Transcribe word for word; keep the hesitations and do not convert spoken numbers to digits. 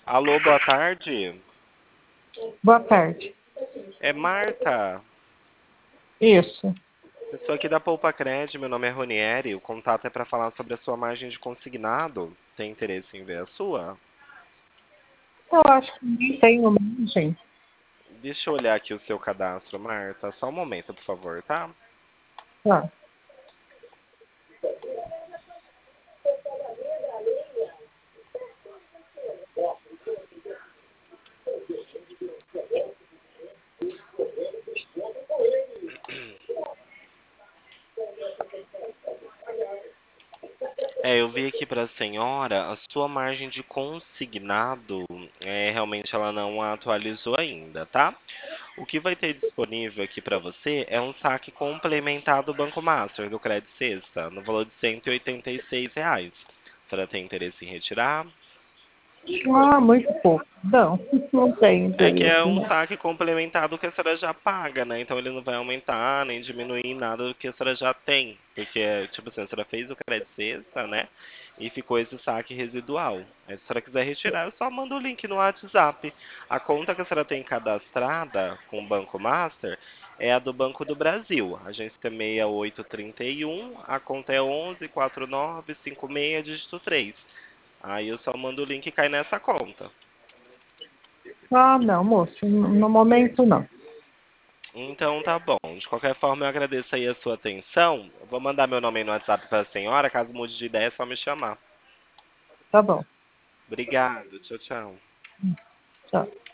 Alô, boa tarde. Boa tarde. É Marta. Isso. Eu sou aqui da Poupa Cred, meu nome é Ronieri. O contato é para falar sobre a sua margem de consignado. Tem interesse em ver a sua? Eu acho que nem tenho margem. Deixa eu olhar aqui o seu cadastro, Marta. Só um momento, por favor, tá? Tá. É, eu vi aqui para a senhora, a sua margem de consignado, é, realmente ela não a atualizou ainda, tá? O que vai ter disponível aqui para você é um saque complementar do Banco Master, do Credit Sexta, no valor de cento e oitenta e seis reais. A senhora tem interesse em retirar? Ah, muito pouco. Não, não tenho É que é interesse, um não. saque complementar do que a senhora já paga, né? Então ele não vai aumentar nem diminuir nada do que a senhora já tem. Porque, tipo assim, a senhora fez o crédito sexta, né? E ficou esse saque residual. Aí, se a senhora quiser retirar, eu só mando o link no WhatsApp. A conta que a senhora tem cadastrada com o Banco Master é a do Banco do Brasil. Agência seis oito três um, a conta é onze quatro nove cinco seis, dígito três. Aí eu só mando o link e cai nessa conta. Ah, não, moço. No no momento, não. Então tá bom. De qualquer forma, eu agradeço aí a sua atenção. Eu vou mandar meu nome aí no WhatsApp para a senhora. Caso mude de ideia, é só me chamar. Tá bom. Obrigado. Tchau, tchau. Tchau.